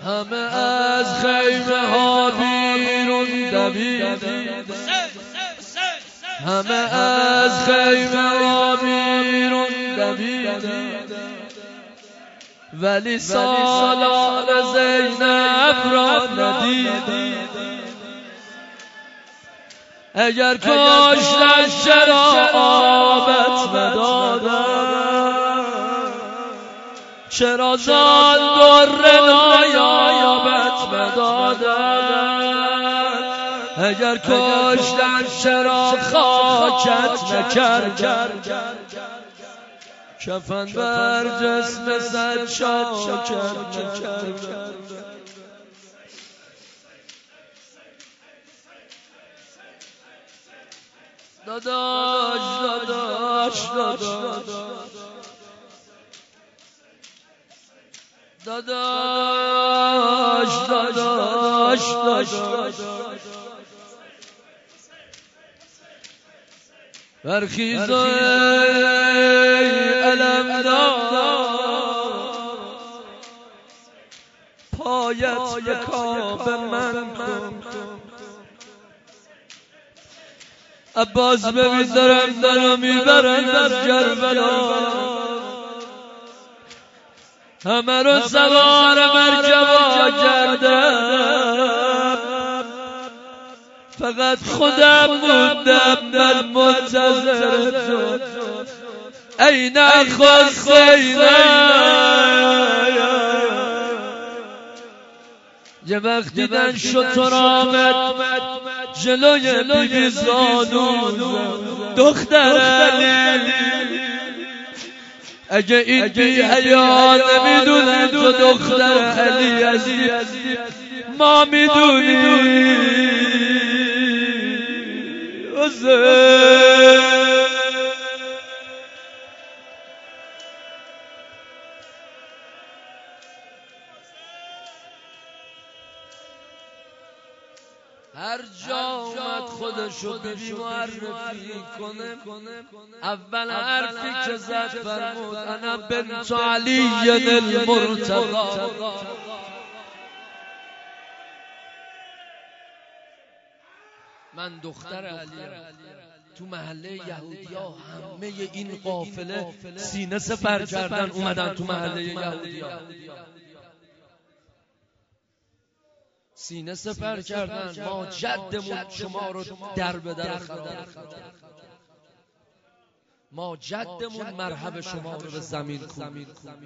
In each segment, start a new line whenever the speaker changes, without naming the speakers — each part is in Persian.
همه از خیمه ها بیرون دویدن، همه از خیمه ها بیرون دویدن، ولی سالار زینب را ندیدن. اگر کاشتن چرا آبت ندادن، چرا زان در نایابت ندادن، اگر کاشتن چرا خاکت نکردن، کفن بر جسم صد شاکر نکردن. داداش داداش داداش داداش داداش داداش برخیز ای علمدار، پایت به کعبه من کن. عباس ببین دارم میبرن از کربلا، همه رو سوار مرکبا کردم، فقط خودم موندم من منتظر تو. این حسینه یه وقت دیدن شطور آمد جلوی بیبی زانو، دختر علی اگه این بی حیا نمیدونه تو دختر علی هستی، ما میدونیم هر جا اومد خودشو بیبی معرفی کنه، اول حرفی که زد فرمود انا بنت علی المرتضی. من دختر علی. تو محله یهودیا همه این قافله سینه سپر کردن اومدن تو محله یهودیا، سینه سپر کردن. ما جدمون شما رو در به در خدمت، ما جدمون مرحب شما رو به زمین کوبید.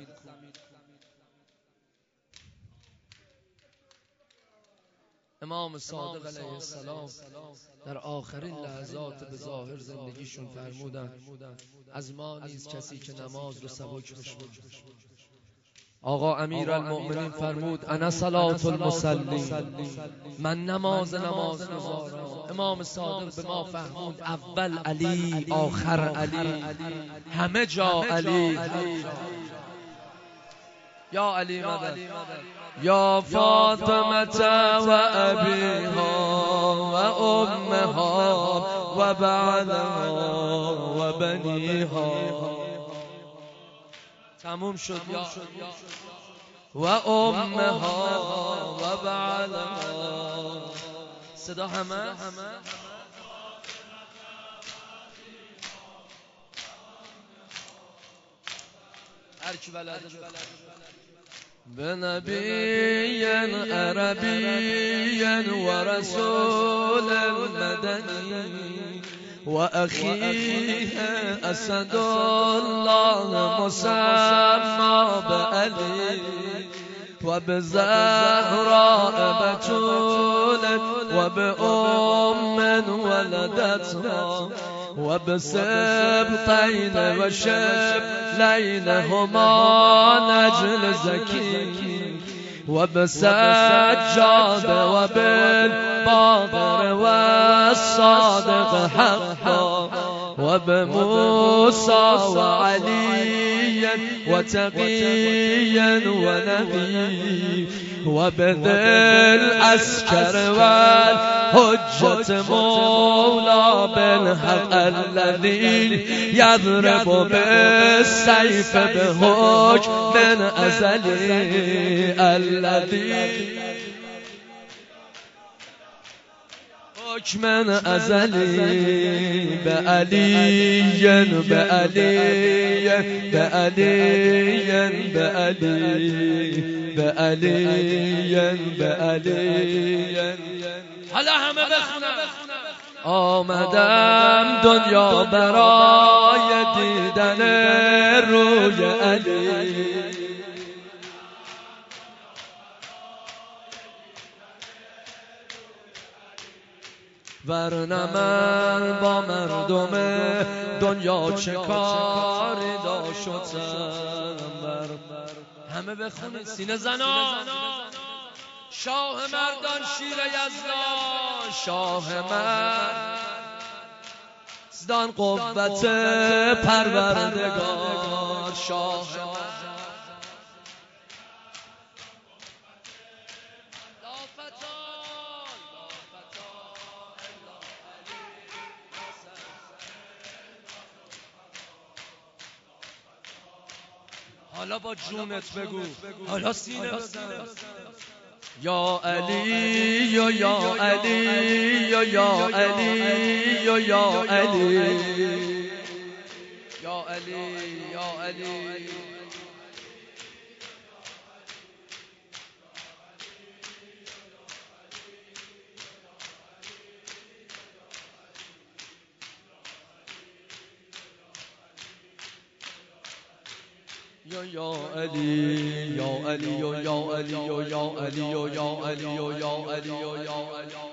امام صادق علیه السلام در آخرین لحظات به ظاهر زندگیشون فرمودن از ما نیز کسی که نماز رو سبک بشماره. آقا امیرالمؤمنین فرمود انا صلاة المصلی، من نمازگزارم. امام صادق به ما فهمود اول علی آخر علی، همه جا علی. یا علی مدد، یا فاطمه و ابیها و امها و بعدها و بنیها. تموم شد. یا و امها و بعدها. صدا همه هر کی بلده به نبی عربی و رسول مدنی و اخیه اسد الله مسمى بعلی و به زهراء بتول و به ولدتها و به سبطین و شبلین هما نجل زکی و به سجاد و بالباقر و الصادق حقا و به موسی و علی وتقيا ونبي وبذل العسكر والحجة مولى بالحق الذي يضرب بالسيف بحكم أزلي الذي حكم أزلي بألي بألي بألي بألي بألي حالا همه بخونم آمدم دنیا برای دیدن روی علی ورنه من با مردم دنیا چه کاری داشتم. همه بخونید سینه زنان شاه مردان شیر یزدان شاه مردان قوت پروردگار شاه حالا با جونت بگو حالا سینه بزن یا علی یا علی یا علی یا علی یا علی یا علی یا علی یا علی یا علی یا علی یا علی یا علی یا علی یا علی